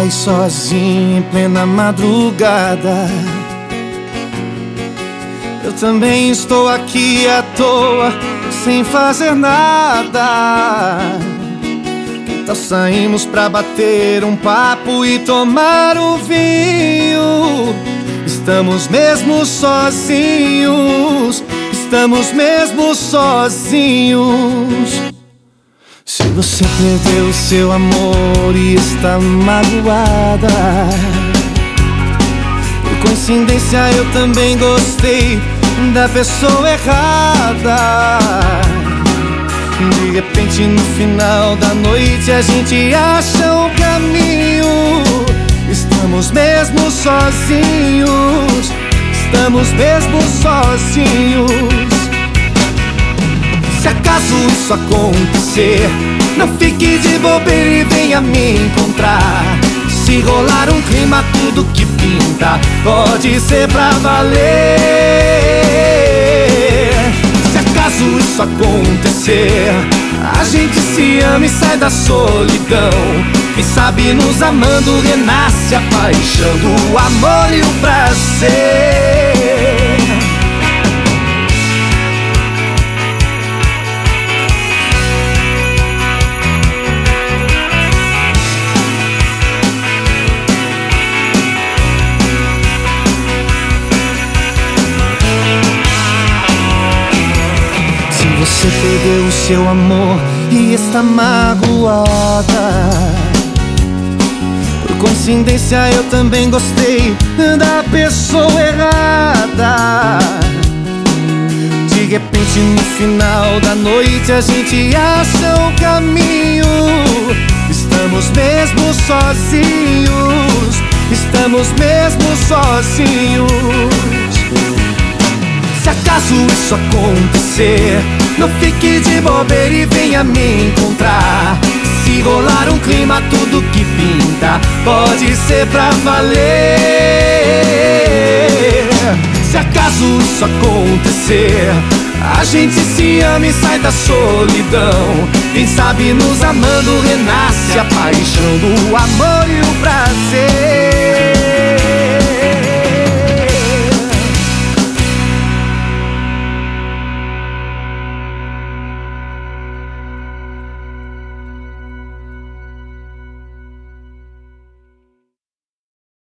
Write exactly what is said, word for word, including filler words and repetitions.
sai sozinho em plena madrugada. Eu também estou aqui à toa, sem fazer nada. Então saímos pra bater um papo e tomar um vinho. Estamos mesmo sozinhos, estamos mesmo sozinhos. Se você perdeu seu amor e está magoada, por coincidência eu também gostei da pessoa errada. De repente no final da noite a gente acha um caminho. Estamos mesmo sozinhos, estamos mesmo sozinhos. Se acaso isso acontecer, não fique de bobeira e venha me encontrar. Se rolar um clima, tudo que pinta pode ser pra valer. Se acaso isso acontecer, a gente se ama e sai da solidão. Quem sabe nos amando renasce a paixão do amor e o prazer. Você perdeu o seu amor e está magoada. Por coincidência eu também gostei da pessoa errada. De repente no final da noite a gente acha um caminho. Estamos mesmo sozinhos, estamos mesmo sozinhos. Se acaso isso acontecer, não fique de bobeira e venha me encontrar. Se rolar um clima, tudo que pinta pode ser pra valer. Se acaso isso acontecer, a gente se ama e sai da solidão. Quem sabe nos amando renasce a paixão do amor e o prazer.